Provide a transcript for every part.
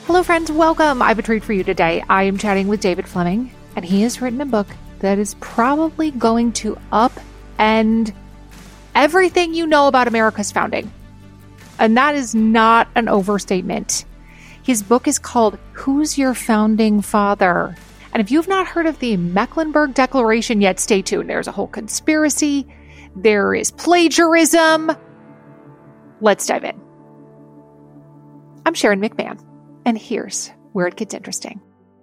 Hello, friends. Welcome. I have a treat for you today. I am chatting with David Fleming, and he has written a book that is probably going to upend everything you know about America's founding. And that is not an overstatement. His book is called Who's Your Founding Father? And if you've not heard of the Mecklenburg Declaration yet, stay tuned. There's a whole conspiracy. There is plagiarism. Let's dive in. I'm Sharon McMahon, and here's where it gets interesting.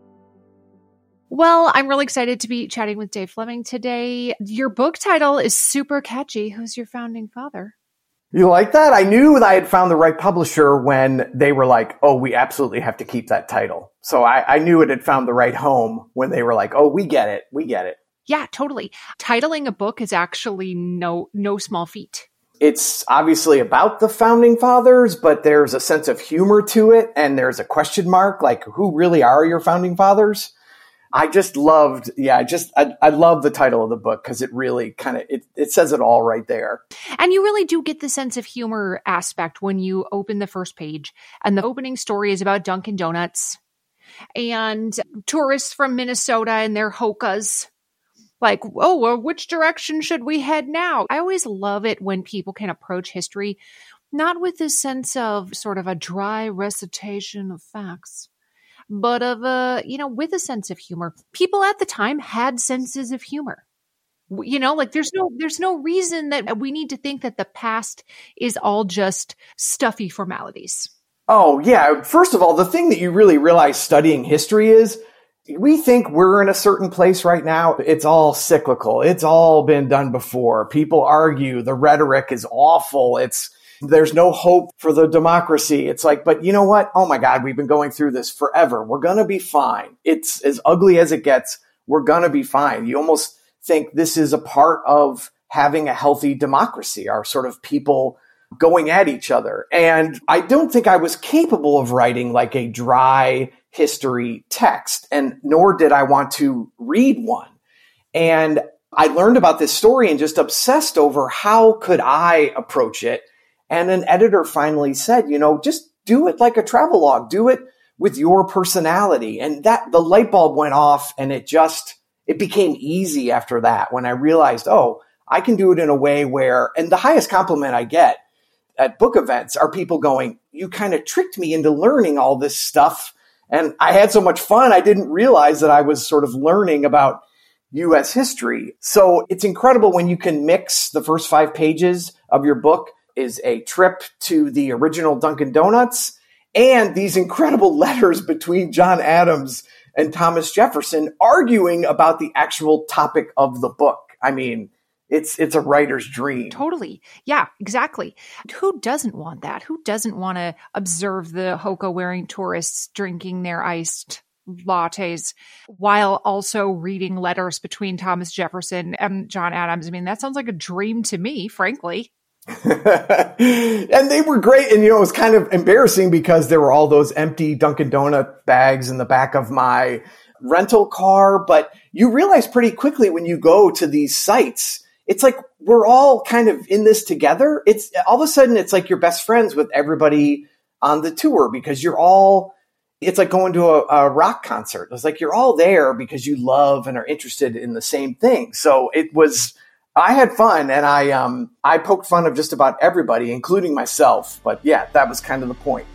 Well, I'm really excited to be chatting with Dave Fleming today. Your book title is super catchy. Who's your founding father? You like that? I knew that I had found the right publisher when they were like, oh, we absolutely have to keep that title. So I knew it had found the right home when they were like, oh, we get it. We get it. Yeah, totally. Titling a book is actually no small feat. It's obviously about the founding fathers, but there's a sense of humor to it. And there's a question mark, like, who really are your founding fathers? I just loved, I love the title of the book because it really kind of, it says it all right there. And you really do get the sense of humor aspect when you open the first page. And the opening story is about Dunkin' Donuts and tourists from Minnesota and their hokas. Like, oh, well, which direction should we head now? I always love it when people can approach history, not with this sense of sort of a dry recitation of facts, but of with a sense of humor. People at the time had senses of humor. Like there's no reason that we need to think that the past is all just stuffy formalities. Oh, yeah. First of all, the thing that you really realize studying history is we think we're in a certain place right now. It's all cyclical. It's all been done before. People argue. The rhetoric is awful. There's no hope for the democracy. It's like, but you know what? Oh my God, we've been going through this forever. We're going to be fine. It's as ugly as it gets. We're going to be fine. You almost think this is a part of having a healthy democracy, our sort of people going at each other. And I don't think I was capable of writing like a dry history text, and nor did I want to read one. And I learned about this story and just obsessed over how could I approach it. And an editor finally said, just do it like a travelogue, do it with your personality. And that the light bulb went off, and it became easy after that when I realized, oh, I can do it in a way where, and the highest compliment I get at book events are people going, you kind of tricked me into learning all this stuff. And I had so much fun, I didn't realize that I was sort of learning about U.S. history. So it's incredible when you can mix the first 5 pages of your book is a trip to the original Dunkin' Donuts and these incredible letters between John Adams and Thomas Jefferson arguing about the actual topic of the book. I mean, it's a writer's dream. Totally. Yeah, exactly. Who doesn't want that? Who doesn't want to observe the hoka-wearing tourists drinking their iced lattes while also reading letters between Thomas Jefferson and John Adams? I mean, that sounds like a dream to me, frankly. And they were great. And, it was kind of embarrassing because there were all those empty Dunkin' Donut bags in the back of my rental car. But you realize pretty quickly when you go to these sites, it's like we're all kind of in this together. It's all of a sudden it's like you're best friends with everybody on the tour because it's like going to a rock concert. It's like you're all there because you love and are interested in the same thing. So I had fun, and I poked fun of just about everybody, including myself. But yeah, that was kind of the point.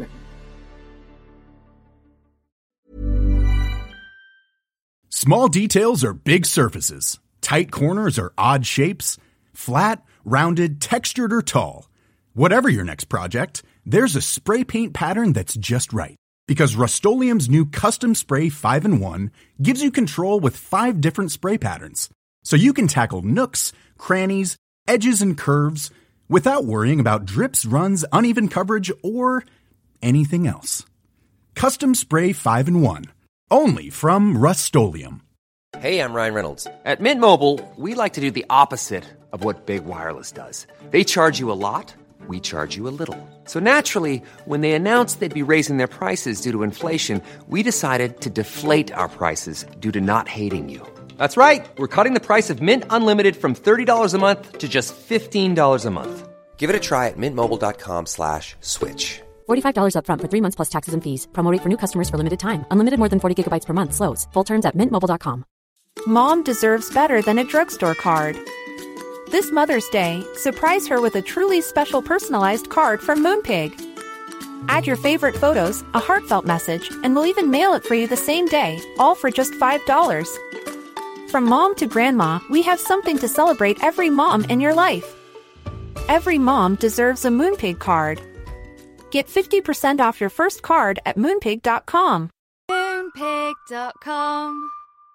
Small details are big surfaces. Tight corners are odd shapes. Flat, rounded, textured, or tall. Whatever your next project, there's a spray paint pattern that's just right. Because Rust-Oleum's new Custom Spray 5-in-1 gives you control with 5 different spray patterns. So you can tackle nooks, crannies, edges, and curves without worrying about drips, runs, uneven coverage, or anything else. Custom Spray 5-in-1. Only from Rust-Oleum. Hey, I'm Ryan Reynolds. At Mint Mobile, we like to do the opposite of what Big Wireless does. They charge you a lot. We charge you a little. So naturally, when they announced they'd be raising their prices due to inflation, we decided to deflate our prices due to not hating you. That's right. We're cutting the price of Mint Unlimited from $30 a month to just $15 a month. Give it a try at mintmobile.com/switch. $45 up front for 3 months plus taxes and fees. Promo rate for new customers for limited time. Unlimited more than 40 gigabytes per month slows. Full terms at mintmobile.com. Mom deserves better than a drugstore card. This Mother's Day, surprise her with a truly special personalized card from Moonpig. Add your favorite photos, a heartfelt message, and we'll even mail it for you the same day, all for just $5. From mom to grandma, we have something to celebrate every mom in your life. Every mom deserves a Moonpig card. Get 50% off your first card at moonpig.com. Moonpig.com.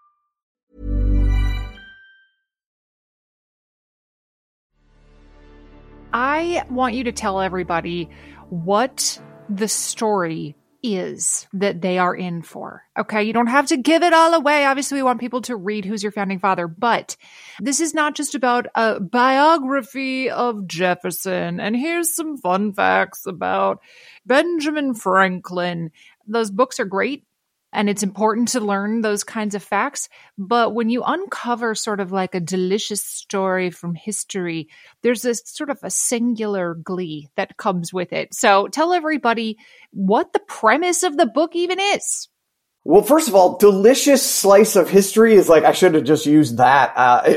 I want you to tell everybody what the story is that they are in for. Okay, you don't have to give it all away. Obviously, we want people to read Who's Your Founding Father, but this is not just about a biography of Jefferson. And here's some fun facts about Benjamin Franklin. Those books are great. And it's important to learn those kinds of facts. But when you uncover sort of like a delicious story from history, there's this sort of a singular glee that comes with it. So tell everybody what the premise of the book even is. Well, first of all, delicious slice of history is like, I should have just used that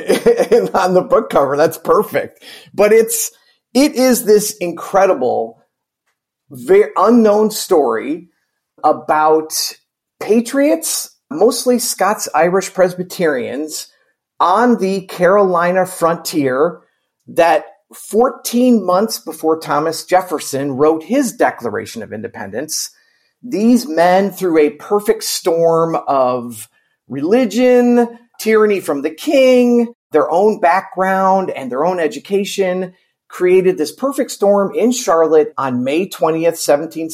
on the book cover. That's perfect. But it is this incredible, very unknown story about patriots, mostly Scots-Irish Presbyterians, on the Carolina frontier that 14 months before Thomas Jefferson wrote his Declaration of Independence, these men, through a perfect storm of religion, tyranny from the king, their own background, and their own education, created this perfect storm in Charlotte on May 20th,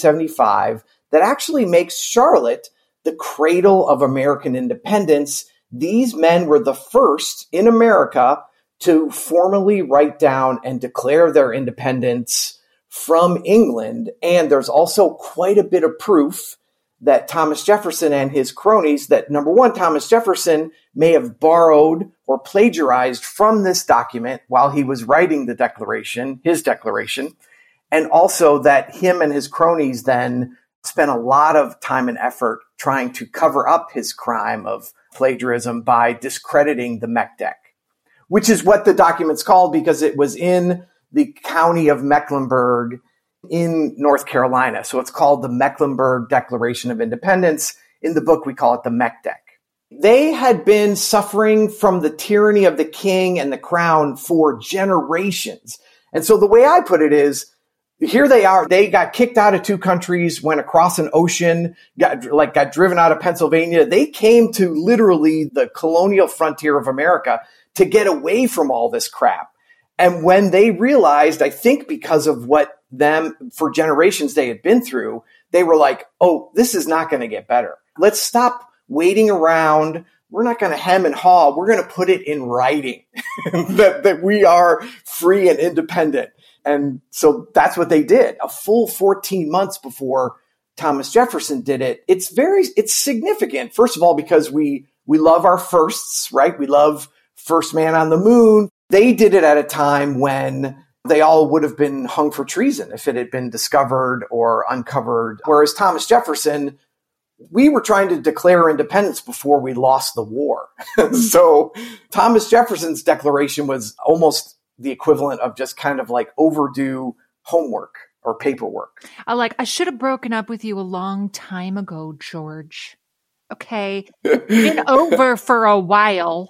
1775, that actually makes Charlotte the cradle of American independence. These men were the first in America to formally write down and declare their independence from England. And there's also quite a bit of proof that Thomas Jefferson and his cronies, that number one, Thomas Jefferson may have borrowed or plagiarized from this document while he was writing the declaration, his declaration, and also that him and his cronies then spent a lot of time and effort trying to cover up his crime of plagiarism by discrediting the Meckdeck, which is what the document's called because it was in the county of Mecklenburg in North Carolina. So it's called the Mecklenburg Declaration of Independence. In the book, we call it the Meckdeck. They had been suffering from the tyranny of the king and the crown for generations. And so the way I put it is, here they are. They got kicked out of two countries, went across an ocean, got driven out of Pennsylvania. They came to literally the colonial frontier of America to get away from all this crap. And when they realized, I think because of what them for generations they had been through, they were like, oh, this is not going to get better. Let's stop waiting around. We're not going to hem and haw. We're going to put it in writing that we are free and independent. And so that's what they did. A full 14 months before Thomas Jefferson did it. It's significant, first of all, because we love our firsts, right? We love first man on the moon. They did it at a time when they all would have been hung for treason if it had been discovered or uncovered. Whereas Thomas Jefferson, we were trying to declare independence before we lost the war. So Thomas Jefferson's declaration was almost the equivalent of just kind of like overdue homework or paperwork. I should have broken up with you a long time ago, George. Okay. Been over for a while.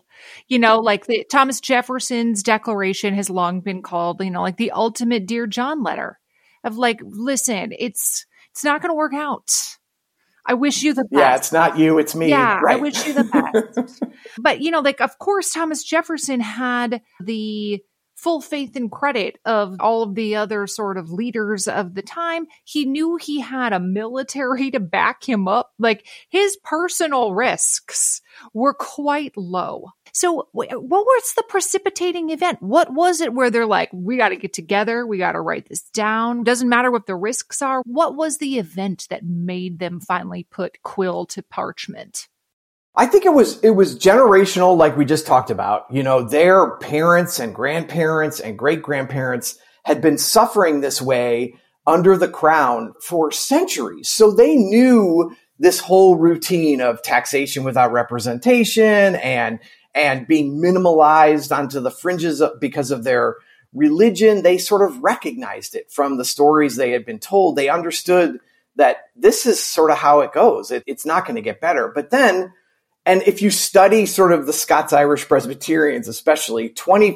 Thomas Jefferson's declaration has long been called, the ultimate Dear John letter of listen, it's not going to work out. I wish you the best. Yeah, it's not you, it's me. Yeah, right. I wish you the best. But, of course, Thomas Jefferson had the full faith and credit of all of the other sort of leaders of the time. He knew he had a military to back him up. His personal risks were quite low. So what was the precipitating event? What was it where they're like, we got to get together. We got to write this down. Doesn't matter what the risks are. What was the event that made them finally put quill to parchment? I think it was generational, like we just talked about. Their parents and grandparents and great-grandparents had been suffering this way under the crown for centuries. So they knew this whole routine of taxation without representation and being minimalized onto the fringes because of their religion. They sort of recognized it from the stories they had been told. They understood that this is sort of how it goes. It's not going to get better. But then, and if you study sort of the Scots-Irish Presbyterians, especially,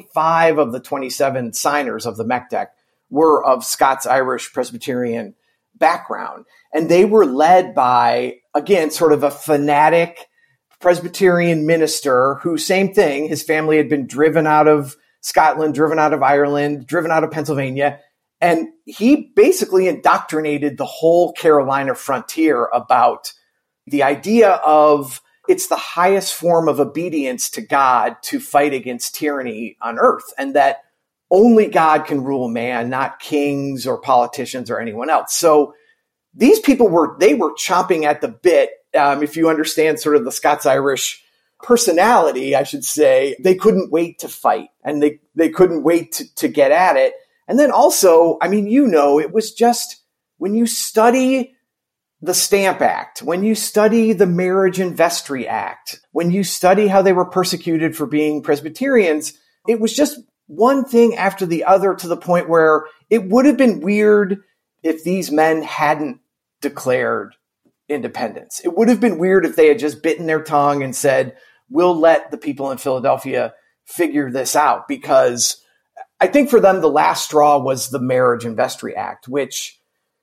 25 of the 27 signers of the MECDEC were of Scots-Irish Presbyterian background. And they were led by, again, sort of a fanatic Presbyterian minister who, same thing, his family had been driven out of Scotland, driven out of Ireland, driven out of Pennsylvania. And he basically indoctrinated the whole Carolina frontier about the idea of it's the highest form of obedience to God to fight against tyranny on earth, and that only God can rule man, not kings or politicians or anyone else. So these people were chomping at the bit. If you understand sort of the Scots-Irish personality, I should say, they couldn't wait to fight, and they couldn't wait to get at it. And then also, I mean, it was just when you study the Stamp Act, when you study the Marriage and Vestry Act, when you study how they were persecuted for being Presbyterians, it was just one thing after the other to the point where it would have been weird if these men hadn't declared independence. It would have been weird if they had just bitten their tongue and said, we'll let the people in Philadelphia figure this out. Because I think for them, the last straw was the Marriage and Vestry Act, which,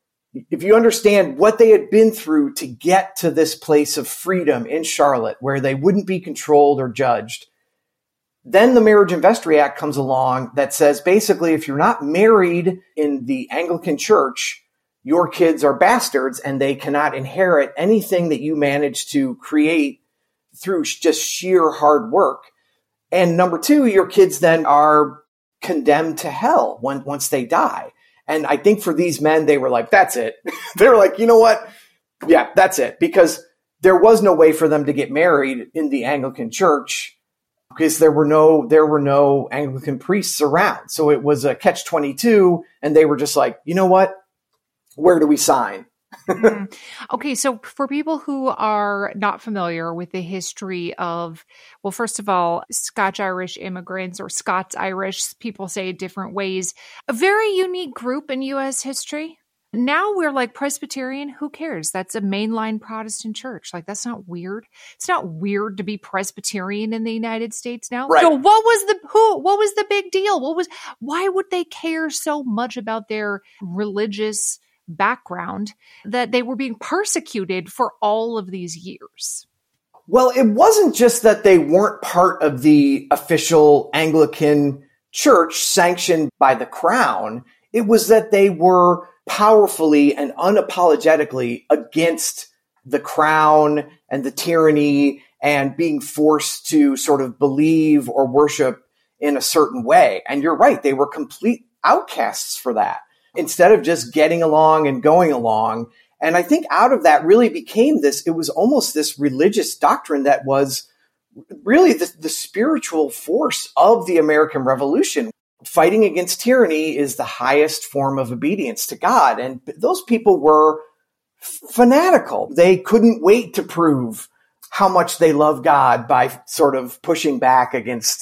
if you understand what they had been through to get to this place of freedom in Charlotte where they wouldn't be controlled or judged, then the Marriage and Vestry Act comes along that says basically if you're not married in the Anglican Church, your kids are bastards and they cannot inherit anything that you managed to create through just sheer hard work. And number two, your kids then are condemned to hell once they die. And I think for these men, they were like, that's it. They were like, you know what? Yeah, that's it. Because there was no way for them to get married in the Anglican Church because there were no Anglican priests around. So it was a catch-22. And they were just like, you know what? Where do we sign? Okay, so for people who are not familiar with the history of, well, first of all, Scotch-Irish immigrants or Scots-Irish, people say it different ways, a very unique group in U.S. history. Now we're like Presbyterian, who cares? That's a mainline Protestant church. Like, that's not weird. It's not weird to be Presbyterian in the United States now. Right. So what was the big deal? Why would they care so much about their religious background that they were being persecuted for all of these years? Well, it wasn't just that they weren't part of the official Anglican Church sanctioned by the crown. It was that they were powerfully and unapologetically against the crown and the tyranny and being forced to sort of believe or worship in a certain way. And you're right, they were complete outcasts for that, instead of just getting along and going along. And I think out of that really became it was almost this religious doctrine that was really the spiritual force of the American Revolution. Fighting against tyranny is the highest form of obedience to God. And those people were fanatical. They couldn't wait to prove how much they love God by sort of pushing back against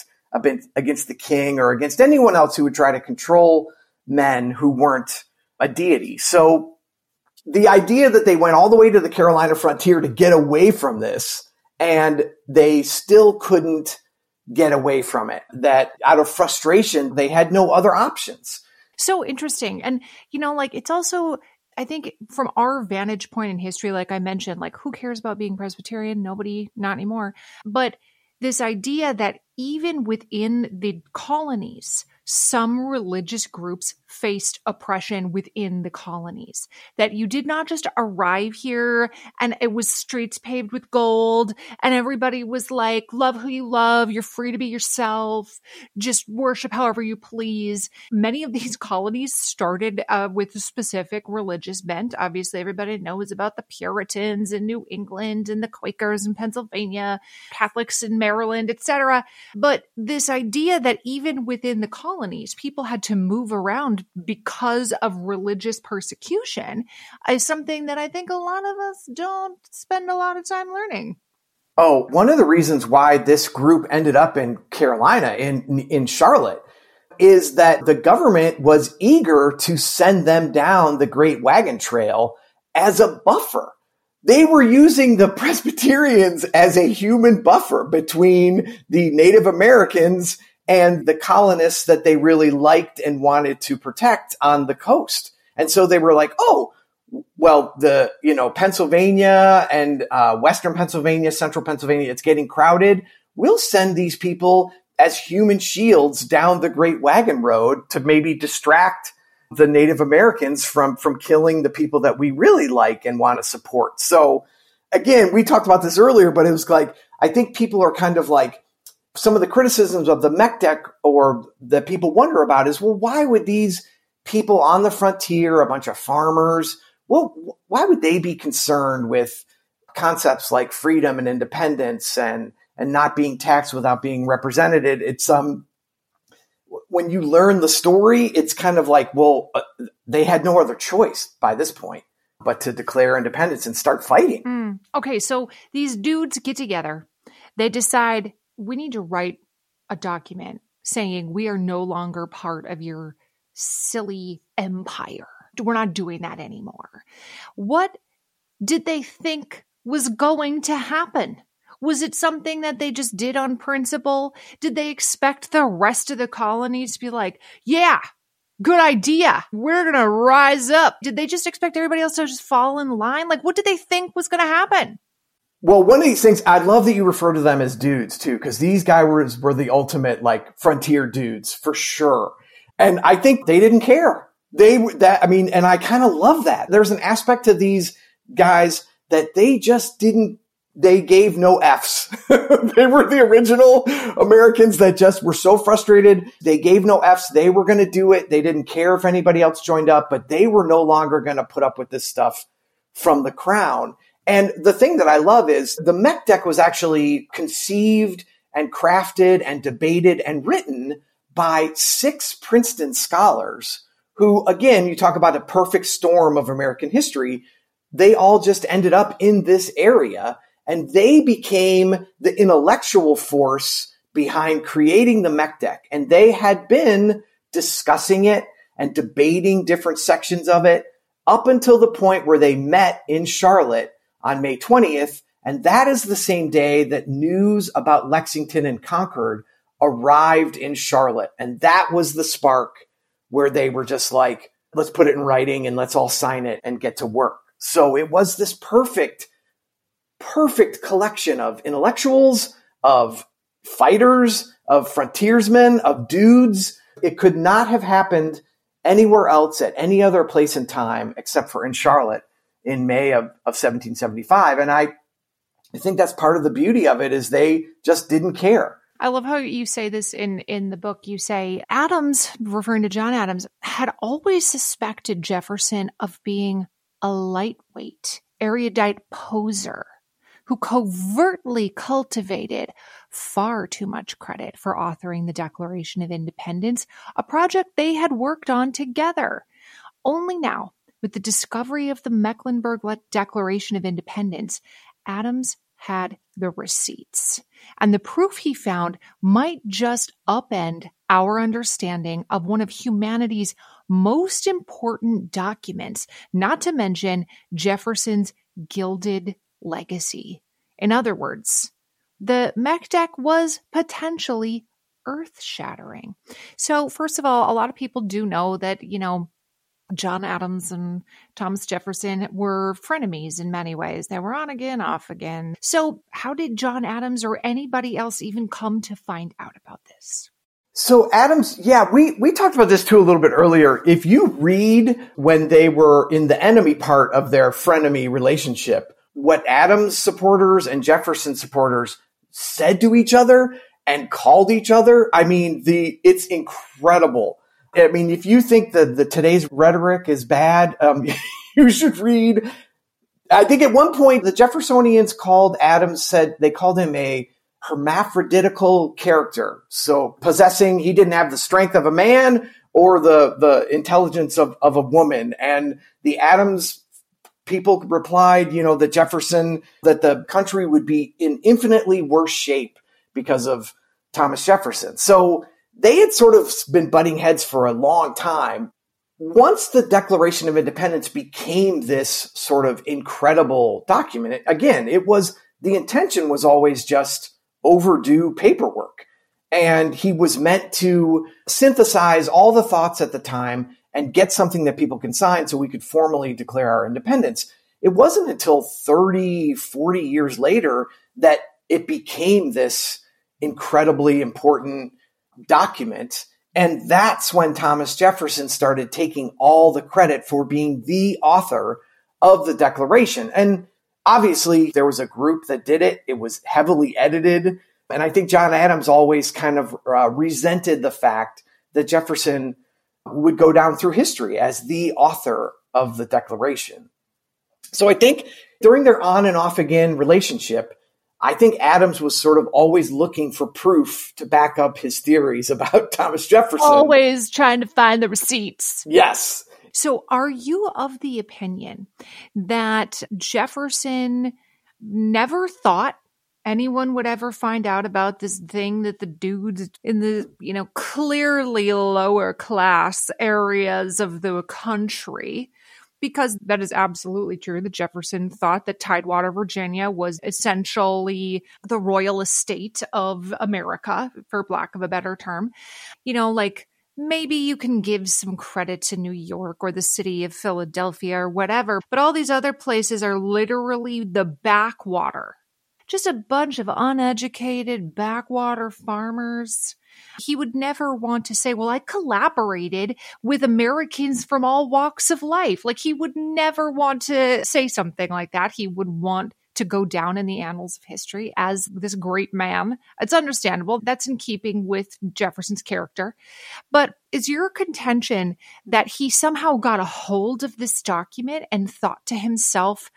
the king or against anyone else who would try to control men who weren't a deity. So the idea that they went all the way to the Carolina frontier to get away from this, and they still couldn't get away from it, that out of frustration, they had no other options. So interesting. And, it's also, I think from our vantage point in history, like I mentioned, like who cares about being Presbyterian? Nobody, not anymore. But this idea that even within the colonies, some religious groups faced oppression within the colonies. That you did not just arrive here and it was streets paved with gold and everybody was like, love who you love, you're free to be yourself, just worship however you please. Many of these colonies started with a specific religious bent. Obviously, everybody knows about the Puritans in New England and the Quakers in Pennsylvania, Catholics in Maryland, etc. But this idea that even within the colonies, colonies. People had to move around because of religious persecution, is something that I think a lot of us don't spend a lot of time learning. Oh, one of the reasons why this group ended up in Carolina, in Charlotte, is that the government was eager to send them down the Great Wagon Trail as a buffer. They were using the Presbyterians as a human buffer between the Native Americans and the colonists that they really liked and wanted to protect on the coast. And so they were like, oh, well, Pennsylvania and Western Pennsylvania, Central Pennsylvania, it's getting crowded. We'll send these people as human shields down the Great Wagon Road to maybe distract the Native Americans from killing the people that we really like and want to support. So again, we talked about this earlier, but it was like, I think people are kind of like, some of the criticisms of the MECDEC or that people wonder about is, well, why would these people on the frontier, a bunch of farmers, well, why would they be concerned with concepts like freedom and independence and not being taxed without being represented? It's when you learn the story, it's kind of like, well, they had no other choice by this point but to declare independence and start fighting. Okay, so these dudes get together. They decide, we need to write a document saying we are no longer part of your silly empire. We're not doing that anymore. What did they think was going to happen? Was it something that they just did on principle? Did they expect the rest of the colonies to be like, yeah, good idea, we're going to rise up? Did they just expect everybody else to just fall in line? Like, what did they think was going to happen? Well, one of these things, I love that you refer to them as dudes too, because these guys were the ultimate like frontier dudes for sure. And I think they didn't care. And I kind of love that. There's an aspect to these guys that they just didn't, they gave no Fs. They were the original Americans that just were so frustrated. They gave no Fs. They were going to do it. They didn't care if anybody else joined up, but they were no longer going to put up with this stuff from the crown. And the thing that I love is the MECDEC was actually conceived and crafted and debated and written by 6 Princeton scholars who, again, you talk about a perfect storm of American history. They all just ended up in this area. And they became the intellectual force behind creating the MECDEC. And they had been discussing it and debating different sections of it up until the point where they met in Charlotte on May 20th. And that is the same day that news about Lexington and Concord arrived in Charlotte. And that was the spark where they were just like, let's put it in writing and let's all sign it and get to work. So it was this perfect collection of intellectuals, of fighters, of frontiersmen, of dudes. It could not have happened anywhere else at any other place and time except for in Charlotte in May of 1775. And I think that's part of the beauty of it is they just didn't care. I love how you say this in the book. You say Adams, referring to John Adams, had always suspected Jefferson of being a lightweight, erudite poser who covertly cultivated far too much credit for authoring the Declaration of Independence, a project they had worked on together. Only now, with the discovery of the Mecklenburg Declaration of Independence, Adams had the receipts. And the proof he found might just upend our understanding of one of humanity's most important documents, not to mention Jefferson's gilded legacy. In other words, the MECDEC was potentially earth-shattering. So first of all, a lot of people do know that, John Adams and Thomas Jefferson were frenemies in many ways. They were on again, off again. So how did John Adams or anybody else even come to find out about this? So Adams, we talked about this too a little bit earlier. If you read when they were in the enemy part of their frenemy relationship, what Adams supporters and Jefferson supporters said to each other and called each other, it's incredible. I mean, if you think that the today's rhetoric is bad, you should read. I think at one point the Jeffersonians called Adams, said they called him a hermaphroditical character. So possessing, he didn't have the strength of a man or the intelligence of a woman. And the Adams people replied, that that the country would be in infinitely worse shape because of Thomas Jefferson. So they had sort of been butting heads for a long time. Once the Declaration of Independence became this sort of incredible document, again, the intention was always just overdue paperwork. And he was meant to synthesize all the thoughts at the time and get something that people can sign so we could formally declare our independence. It wasn't until 30, 40 years later that it became this incredibly important document. And that's when Thomas Jefferson started taking all the credit for being the author of the Declaration. And obviously, there was a group that did it. It was heavily edited. And I think John Adams always kind of resented the fact that Jefferson would go down through history as the author of the Declaration. So I think during their on and off again relationship, I think Adams was sort of always looking for proof to back up his theories about Thomas Jefferson. Always trying to find the receipts. Yes. So are you of the opinion that Jefferson never thought anyone would ever find out about this thing that the dudes in the, clearly lower class areas of the country, because that is absolutely true, that Jefferson thought that Tidewater, Virginia was essentially the royal estate of America, for lack of a better term. Maybe you can give some credit to New York or the city of Philadelphia or whatever, but all these other places are literally the backwater. Just a bunch of uneducated backwater farmers. He would never want to say, well, I collaborated with Americans from all walks of life. He would never want to say something like that. He would want to go down in the annals of history as this great man. It's understandable. That's in keeping with Jefferson's character. But is your contention that he somehow got a hold of this document and thought to himself,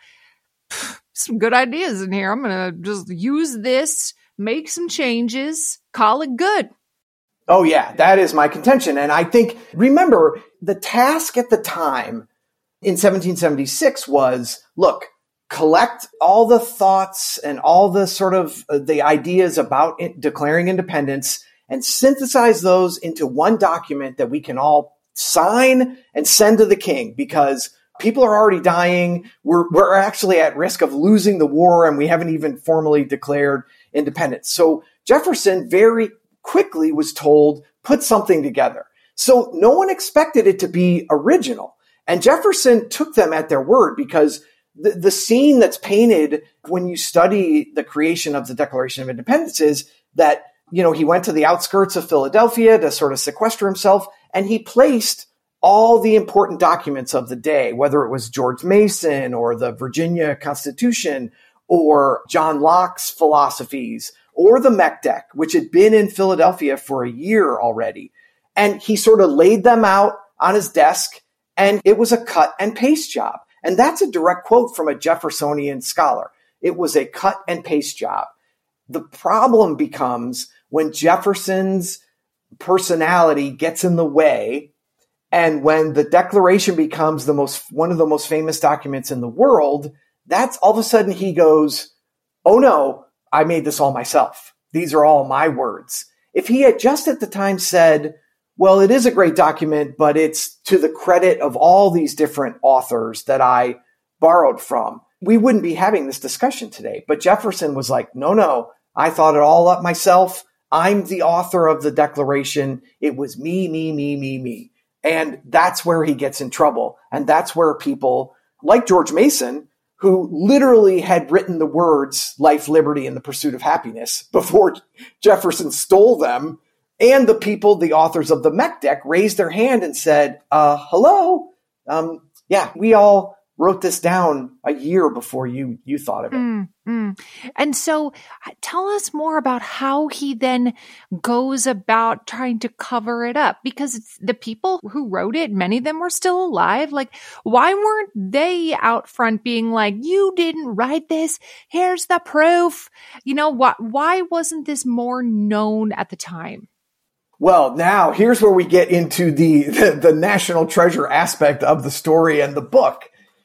some good ideas in here. I'm going to just use this, make some changes, call it good. Oh, yeah, that is my contention. And I think, remember, the task at the time in 1776 was, look, collect all the thoughts and all the sort of the ideas about declaring independence and synthesize those into one document that we can all sign and send to the king, because people are already dying. We're actually at risk of losing the war, and we haven't even formally declared independence. So Jefferson very quickly was told, put something together. So no one expected it to be original. And Jefferson took them at their word, because the scene that's painted when you study the creation of the Declaration of Independence is that, he went to the outskirts of Philadelphia to sort of sequester himself, and he placed all the important documents of the day, whether it was George Mason or the Virginia Constitution or John Locke's philosophies or the MECDEC, which had been in Philadelphia for a year already. And he sort of laid them out on his desk, and it was a cut and paste job. And that's a direct quote from a Jeffersonian scholar. It was a cut and paste job. The problem becomes when Jefferson's personality gets in the way, and when the Declaration becomes one of the most famous documents in the world, that's all of a sudden he goes, oh no, I made this all myself. These are all my words. If he had just at the time said, well, it is a great document, but it's to the credit of all these different authors that I borrowed from, we wouldn't be having this discussion today. But Jefferson was like, no, I thought it all up myself. I'm the author of the Declaration. It was me. And that's where he gets in trouble. And that's where people like George Mason, who literally had written the words life, liberty, and the pursuit of happiness before Jefferson stole them, and the authors of the MECDEC raised their hand and said, hello. We all wrote this down a year before you thought of it. And so tell us more about how he then goes about trying to cover it up, because it's the people who wrote it, many of them were still alive. Like, why weren't they out front being like, you didn't write this, here's the proof? You know, why wasn't this more known at the time? Well, now here's where we get into the national treasure aspect of the story and the book.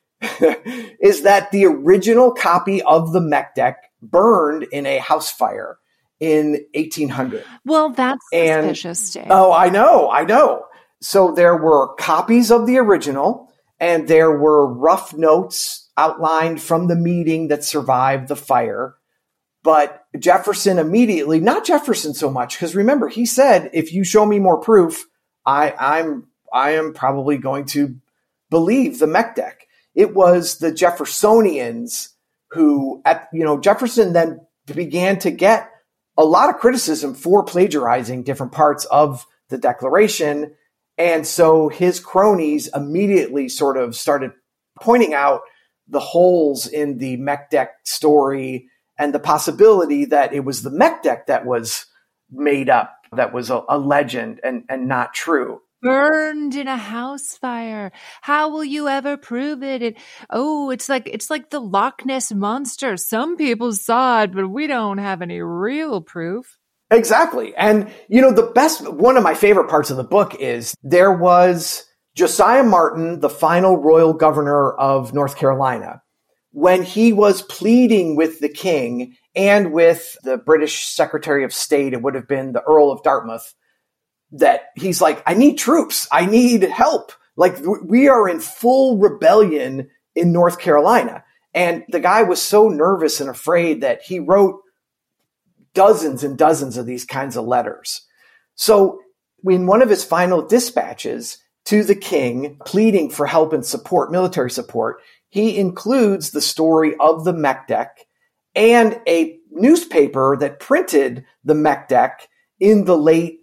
Is that the original copy of the Mekdek burned in a house fire in 1800. Well, that's suspicious, Jay. Oh, I know. So there were copies of the original, and there were rough notes outlined from the meeting that survived the fire. But Jefferson immediately, not Jefferson so much, because remember, he said, if you show me more proof, I am probably going to believe the Mekdek. It was the Jeffersonians who, Jefferson then began to get a lot of criticism for plagiarizing different parts of the Declaration. And so his cronies immediately sort of started pointing out the holes in the Mekdek story and the possibility that it was the Mekdek that was made up, that was a legend and not true. Burned in a house fire. How will you ever prove it? It's like the Loch Ness Monster. Some people saw it, but we don't have any real proof. Exactly. And, one of my favorite parts of the book is there was Josiah Martin, the final royal governor of North Carolina, when he was pleading with the king and with the British Secretary of State. It would have been the Earl of Dartmouth. That he's like, I need troops. I need help. Like, we are in full rebellion in North Carolina. And the guy was so nervous and afraid that he wrote dozens and dozens of these kinds of letters. So in one of his final dispatches to the king, pleading for help and support, military support, he includes the story of the Mekdek and a newspaper that printed the Mekdek in the late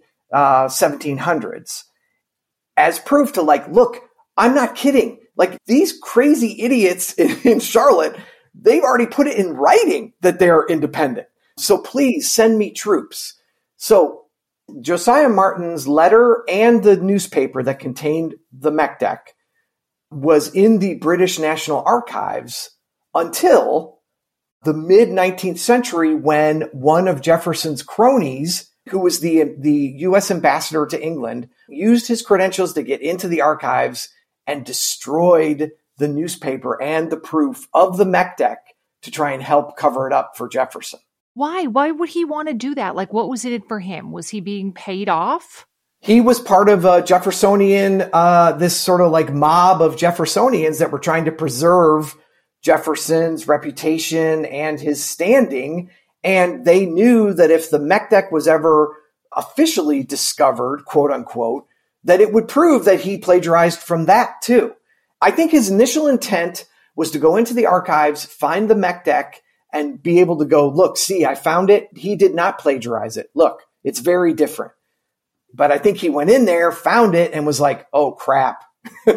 1700s as proof to look, I'm not kidding. Like, these crazy idiots in Charlotte, they've already put it in writing that they're independent. So please send me troops. So Josiah Martin's letter and the newspaper that contained the Mekdek was in the British National Archives until the mid-19th century, when one of Jefferson's cronies, who was the U.S. ambassador to England, used his credentials to get into the archives and destroyed the newspaper and the proof of the Mekdek to try and help cover it up for Jefferson. Why? Why would he want to do that? Like, what was in it for him? Was he being paid off? He was part of a Jeffersonian, this sort of like mob of Jeffersonians that were trying to preserve Jefferson's reputation and his standing. And they knew that if the Mekdek was ever officially discovered, quote unquote, that it would prove that he plagiarized from that too. I think his initial intent was to go into the archives, find the Mekdek, and be able to go, look, see, I found it. He did not plagiarize it. Look, it's very different. But I think he went in there, found it, and was like, oh, crap.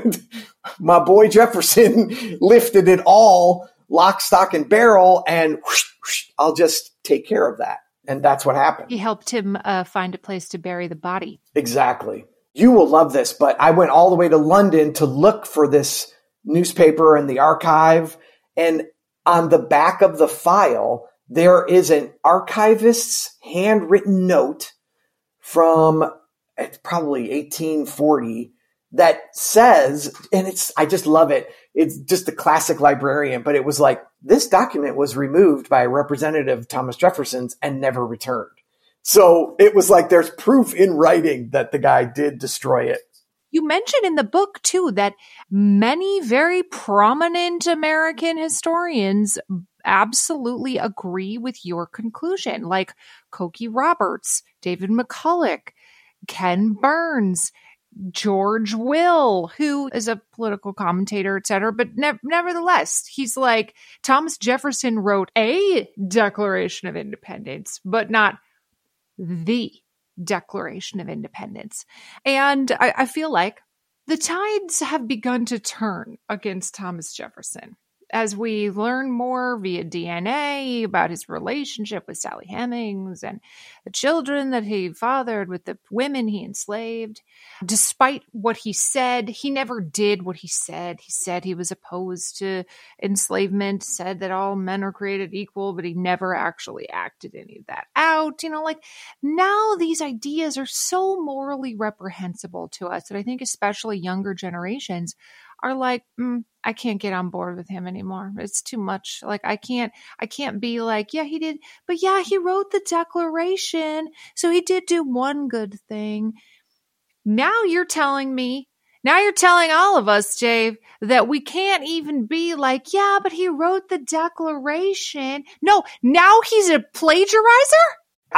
My boy Jefferson lifted it all, lock, stock, and barrel, and whoosh, whoosh, I'll just take care of that. And that's what happened. He helped him find a place to bury the body. Exactly. You will love this, but I went all the way to London to look for this newspaper in the archive. And on the back of the file, there is an archivist's handwritten note from probably 1840 that says, and I just love it. It's just a classic librarian, but it was like, this document was removed by Representative Thomas Jefferson and never returned. So it was like, there's proof in writing that the guy did destroy it. You mentioned in the book, too, that many very prominent American historians absolutely agree with your conclusion, like Cokie Roberts, David McCulloch, Ken Burns, George Will, who is a political commentator, etc. But nevertheless, he's like, Thomas Jefferson wrote a Declaration of Independence, but not the Declaration of Independence. And I feel like The tides have begun to turn against Thomas Jefferson. As we learn more via DNA about his relationship with Sally Hemings and the children that he fathered with the women he enslaved, despite what he said, he never did what he said. He said he was opposed to enslavement, said that all men are created equal, but he never actually acted any of that out. Now these ideas are so morally reprehensible to us that I think especially younger generations are like, I can't get on board with him anymore. It's too much. I can't be like, yeah, he did, but yeah, he wrote the Declaration, so he did do one good thing. Now you're telling all of us, Dave, that we can't even be like, yeah, but he wrote the Declaration. No, now he's a plagiarizer?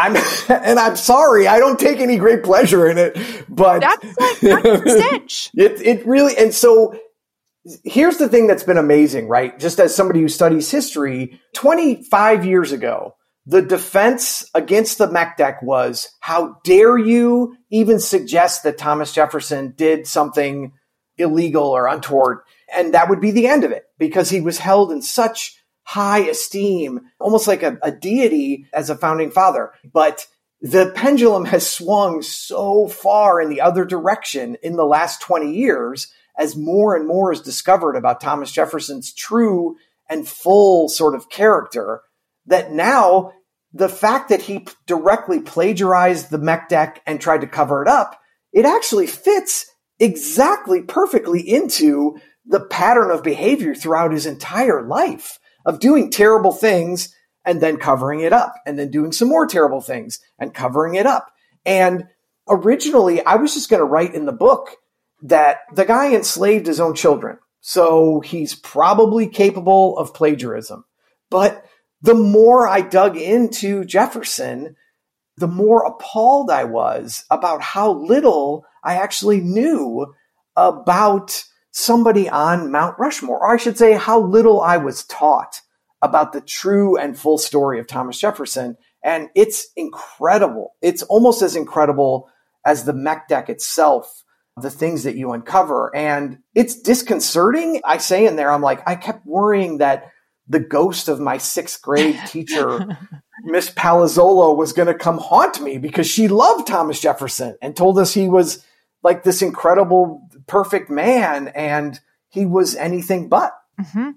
I'm sorry, I don't take any great pleasure in it, but that's a stitch. It really, and so here's the thing that's been amazing, right? Just as somebody who studies history, 25 years ago, the defense against the MECDEC was, how dare you even suggest that Thomas Jefferson did something illegal or untoward? And that would be the end of it, because he was held in such high esteem, almost like a deity as a founding father. But the pendulum has swung so far in the other direction in the last 20 years as more and more is discovered about Thomas Jefferson's true and full sort of character, that now the fact that he directly plagiarized the MECDEC and tried to cover it up, it actually fits exactly perfectly into the pattern of behavior throughout his entire life of doing terrible things and then covering it up, and then doing some more terrible things and covering it up. And originally, I was just going to write in the book that the guy enslaved his own children, so he's probably capable of plagiarism. But the more I dug into Jefferson, the more appalled I was about how little I actually knew about somebody on Mount Rushmore, or I should say how little I was taught about the true and full story of Thomas Jefferson. And it's incredible. It's almost as incredible as the MECDEC itself, the things that you uncover. And it's disconcerting. I say in there, I'm like, I kept worrying that the ghost of my 6th grade teacher, Miss Palazzolo, was going to come haunt me because she loved Thomas Jefferson and told us he was like this incredible, perfect man, and he was anything but. Mm-hmm.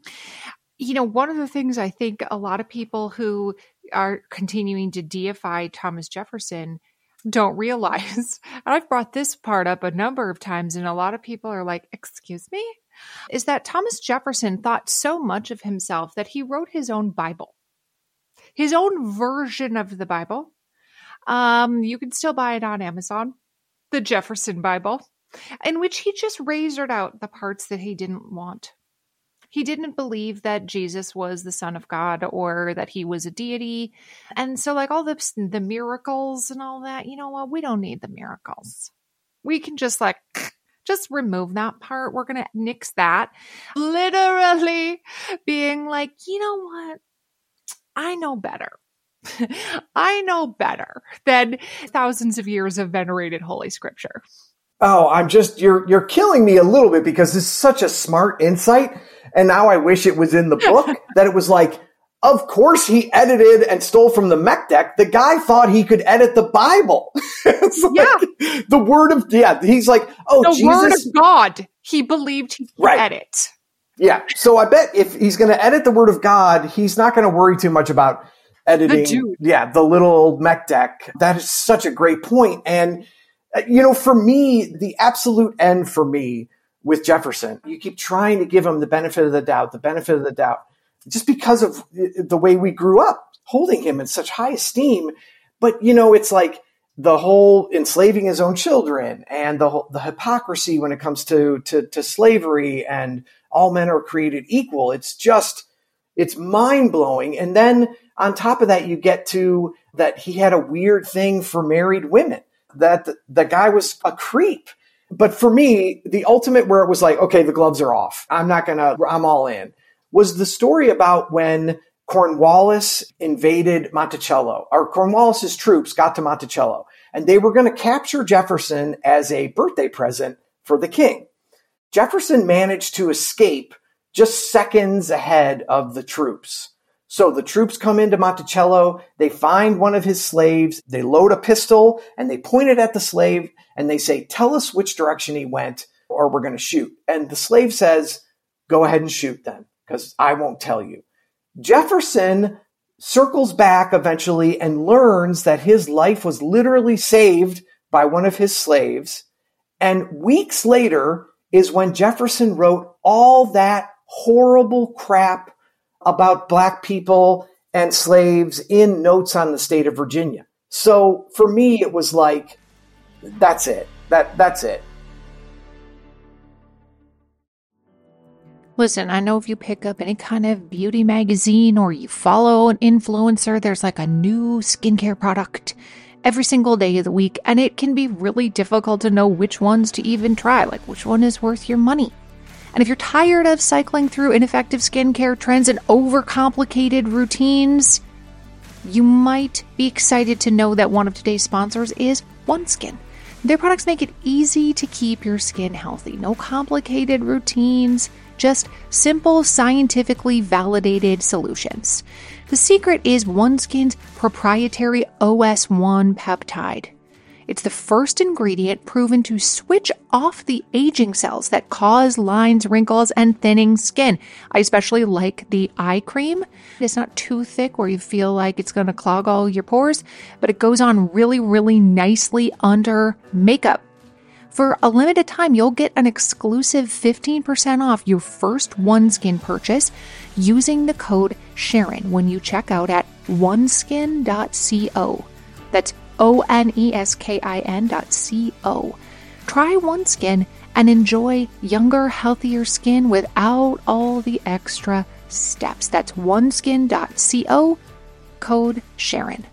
One of the things I think a lot of people who are continuing to deify Thomas Jefferson don't realize, and I've brought this part up a number of times, and a lot of people are like, excuse me, is that Thomas Jefferson thought so much of himself that he wrote his own Bible, his own version of the Bible. You can still buy it on Amazon, the Jefferson Bible, in which he just razored out the parts that he didn't want. He didn't believe that Jesus was the Son of God or that he was a deity. And so all the miracles and all that, you know what? We don't need the miracles. We can just remove that part. We're going to nix that. Literally being like, you know what? I know better. I know better than thousands of years of venerated Holy Scripture. Oh, you're killing me a little bit, because this is such a smart insight. And now I wish it was in the book that it was like, of course he edited and stole from the MECDEC. The guy thought he could edit the Bible. The word of, he's like, oh, the word of God, he believed he could edit. Yeah. So I bet if he's going to edit the word of God, he's not going to worry too much about editing. The little old MECDEC. That is such a great point. And, for me, the absolute end for me with Jefferson, you keep trying to give him the benefit of the doubt, just because of the way we grew up, holding him in such high esteem. But, it's like the whole enslaving his own children and the hypocrisy when it comes to slavery and all men are created equal. It's mind blowing. And then on top of that, you get to that he had a weird thing for married women, that the guy was a creep. But for me, the ultimate where it was like, okay, the gloves are off, I'm all in, was the story about when Cornwallis invaded Monticello, or Cornwallis's troops got to Monticello, and they were going to capture Jefferson as a birthday present for the king. Jefferson managed to escape just seconds ahead of the troops. So the troops come into Monticello, they find one of his slaves, they load a pistol, and they point it at the slave, and they say, tell us which direction he went, or we're going to shoot. And the slave says, go ahead and shoot then, because I won't tell you. Jefferson circles back eventually and learns that his life was literally saved by one of his slaves. And weeks later is when Jefferson wrote all that horrible crap about black people and slaves in Notes on the State of Virginia. So for me, it was like, that's it. That's it. Listen, I know if you pick up any kind of beauty magazine or you follow an influencer, there's like a new skincare product every single day of the week, and it can be really difficult to know which ones to even try, like which one is worth your money. And if you're tired of cycling through ineffective skincare trends and overcomplicated routines, you might be excited to know that one of today's sponsors is OneSkin. Their products make it easy to keep your skin healthy. No complicated routines, just simple, scientifically validated solutions. The secret is OneSkin's proprietary OS1 peptide. It's the first ingredient proven to switch off the aging cells that cause lines, wrinkles, and thinning skin. I especially like the eye cream. It's not too thick where you feel like it's going to clog all your pores, but it goes on really, really nicely under makeup. For a limited time, you'll get an exclusive 15% off your first OneSkin purchase using the code Sharon when you check out at oneskin.co. That's oneskin.co. Try OneSkin and enjoy younger, healthier skin without all the extra steps. That's oneskin.co, code Sharon.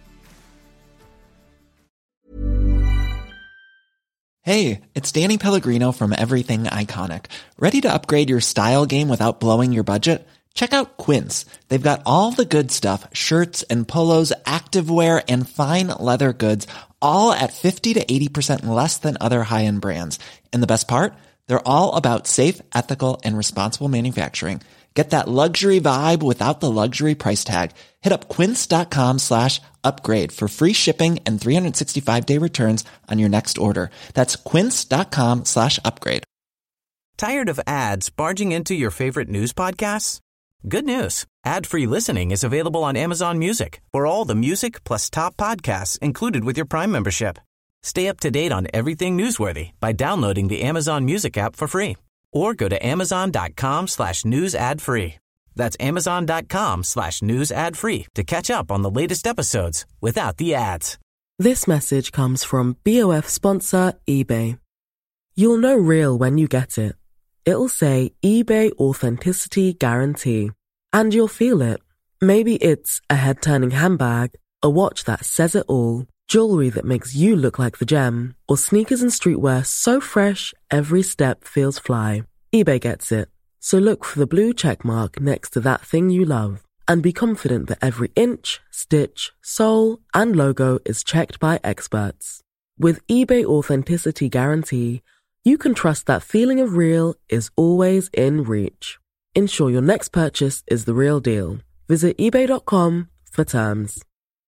Hey, it's Danny Pellegrino from Everything Iconic. Ready to upgrade your style game without blowing your budget? Check out Quince. They've got all the good stuff, shirts and polos, activewear, and fine leather goods, all at 50 to 80% less than other high-end brands. And the best part? They're all about safe, ethical, and responsible manufacturing. Get that luxury vibe without the luxury price tag. Hit up quince.com/upgrade for free shipping and 365-day returns on your next order. That's quince.com/upgrade. Tired of ads barging into your favorite news podcasts? Good news. Ad-free listening is available on Amazon Music for all the music plus top podcasts included with your Prime membership. Stay up to date on everything newsworthy by downloading the Amazon Music app for free or go to amazon.com/news ad free. That's amazon.com/news ad free to catch up on the latest episodes without the ads. This message comes from BOF sponsor eBay. You'll know real when you get it. It'll say eBay Authenticity Guarantee. And you'll feel it. Maybe it's a head-turning handbag, a watch that says it all, jewelry that makes you look like the gem, or sneakers and streetwear so fresh every step feels fly. eBay gets it. So look for the blue check mark next to that thing you love and be confident that every inch, stitch, sole, and logo is checked by experts. With eBay Authenticity Guarantee, you can trust that feeling of real is always in reach. Ensure your next purchase is the real deal. Visit ebay.com for terms.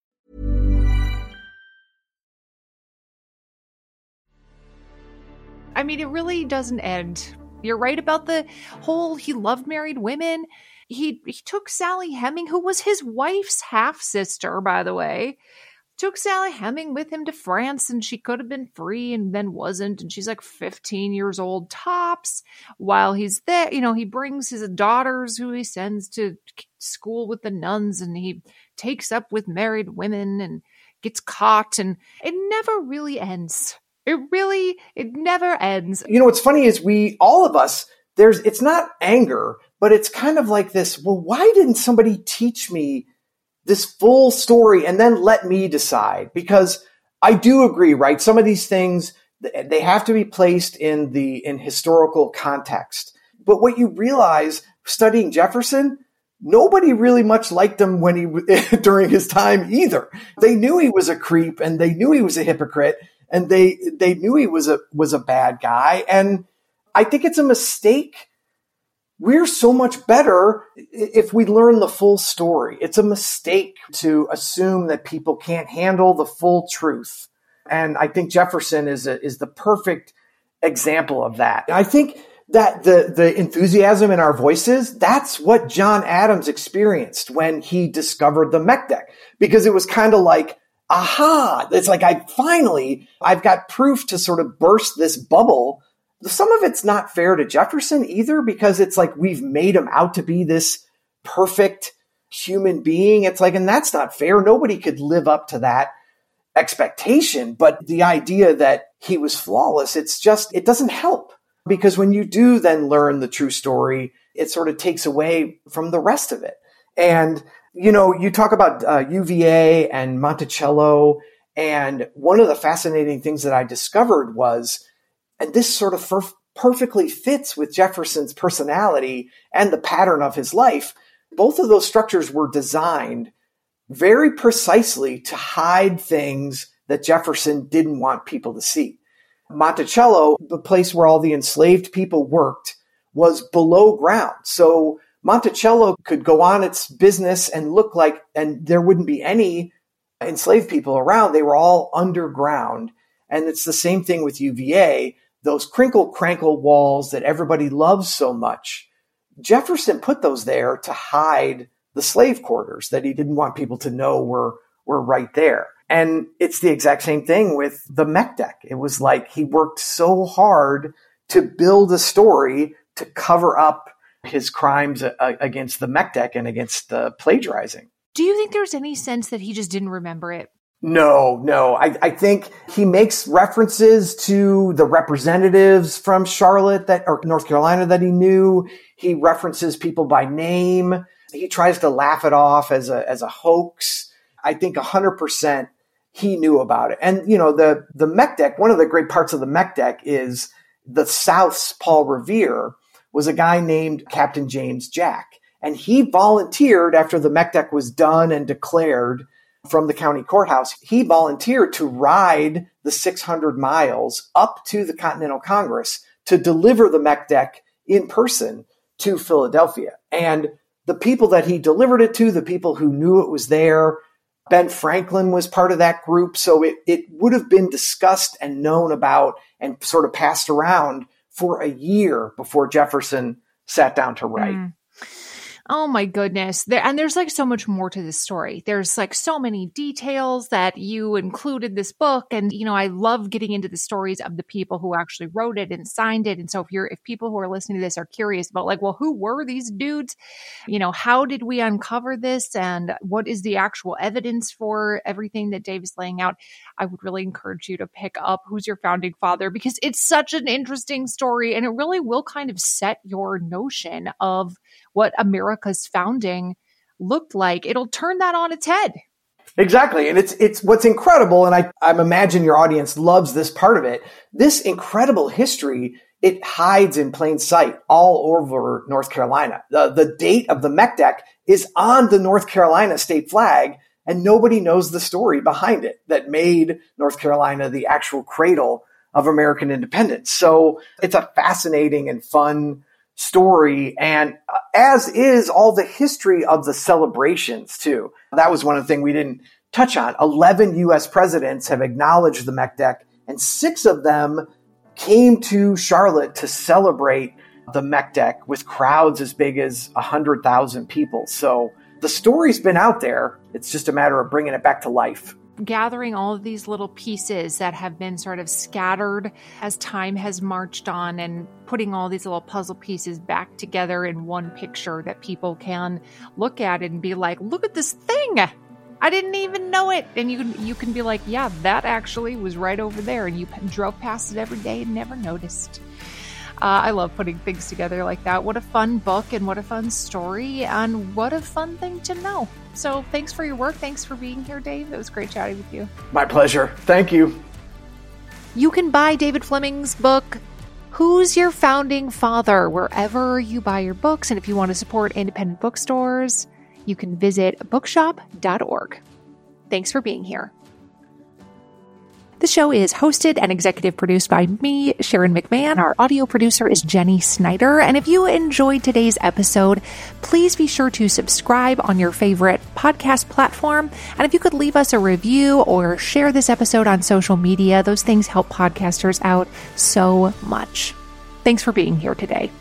I mean, it really doesn't end. You're right about the whole he loved married women. He took Sally Heming, who was his wife's half-sister, by the way, took Sally Heming with him to France, and she could have been free and then wasn't, and she's like 15 years old tops. While he's there, you know, he brings his daughters who he sends to school with the nuns, and he takes up with married women and gets caught, and it never really ends. It never ends. You know, what's funny is all of us, it's not anger, but it's kind of like this, well, why didn't somebody teach me this full story and then let me decide? Because I do agree, right? Some of these things, they have to be placed in historical context. But what you realize studying Jefferson, nobody really much liked him during his time either. They knew he was a creep, and they knew he was a hypocrite, and they knew he was a bad guy. And I think it's a mistake. We're so much better if we learn the full story. It's a mistake to assume that people can't handle the full truth. And I think Jefferson is the perfect example of that. I think that the enthusiasm in our voices, that's what John Adams experienced when he discovered the MEC deck, because it was kind of like, aha, it's like, I've got proof to sort of burst this bubble. Some of it's not fair to Jefferson either, because it's like we've made him out to be this perfect human being. It's like, and that's not fair. Nobody could live up to that expectation. But the idea that he was flawless, it doesn't help, because when you do then learn the true story, it sort of takes away from the rest of it. And, you talk about UVA and Monticello. And one of the fascinating things that I discovered was, and this sort of perfectly fits with Jefferson's personality and the pattern of his life, both of those structures were designed very precisely to hide things that Jefferson didn't want people to see. Monticello, the place where all the enslaved people worked, was below ground. So Monticello could go on its business and and there wouldn't be any enslaved people around. They were all underground. And it's the same thing with UVA. Those crinkle-crankle walls that everybody loves so much, Jefferson put those there to hide the slave quarters that he didn't want people to know were right there. And it's the exact same thing with the MEC deck. It was like he worked so hard to build a story to cover up his crimes against the MEC deck and against the plagiarizing. Do you think there's any sense that he just didn't remember it? No. I think he makes references to the representatives from Charlotte or North Carolina that he knew. He references people by name. He tries to laugh it off as a hoax. I think 100% he knew about it. And, the MEC deck, one of the great parts of the MEC deck is the South's Paul Revere was a guy named Captain James Jack. And he volunteered after the MEC deck was done and declared from the county courthouse. He volunteered to ride the 600 miles up to the Continental Congress to deliver the MEC deck in person to Philadelphia. And the people that he delivered it to, the people who knew it was there, Ben Franklin was part of that group. So it would have been discussed and known about and sort of passed around for a year before Jefferson sat down to write. Oh my goodness. There's like so much more to this story. There's like so many details that you include in this book. And, I love getting into the stories of the people who actually wrote it and signed it. And so if people who are listening to this are curious about like, well, who were these dudes? How did we uncover this? And what is the actual evidence for everything that Dave is laying out? I would really encourage you to pick up Who's Your Founding Father, because it's such an interesting story. And it really will kind of set your notion of what America's founding looked like. It'll turn that on its head. Exactly. And it's what's incredible. And I imagine your audience loves this part of it. This incredible history, it hides in plain sight all over North Carolina. The date of the MEC deck is on the North Carolina state flag, and nobody knows the story behind it that made North Carolina the actual cradle of American independence. So it's a fascinating and fun story, and as is all the history of the celebrations too. That was one of the things we didn't touch on. 11 U.S. presidents have acknowledged the MEC deck, and 6 of them came to Charlotte to celebrate the MEC deck with crowds as big as 100,000 people. So the story's been out there. It's just a matter of bringing it back to life. Gathering all of these little pieces that have been sort of scattered as time has marched on, and putting all these little puzzle pieces back together in one picture that people can look at and be like, look at this thing. I didn't even know it. And you can be like, yeah, that actually was right over there. And you drove past it every day and never noticed. I love putting things together like that. What a fun book, and what a fun story, and what a fun thing to know. So thanks for your work. Thanks for being here, Dave. It was great chatting with you. My pleasure. Thank you. You can buy David Fleming's book, Who's Your Founding Father, wherever you buy your books. And if you want to support independent bookstores, you can visit bookshop.org. Thanks for being here. The show is hosted and executive produced by me, Sharon McMahon. Our audio producer is Jenny Snyder. And if you enjoyed today's episode, please be sure to subscribe on your favorite podcast platform. And if you could leave us a review or share this episode on social media, those things help podcasters out so much. Thanks for being here today.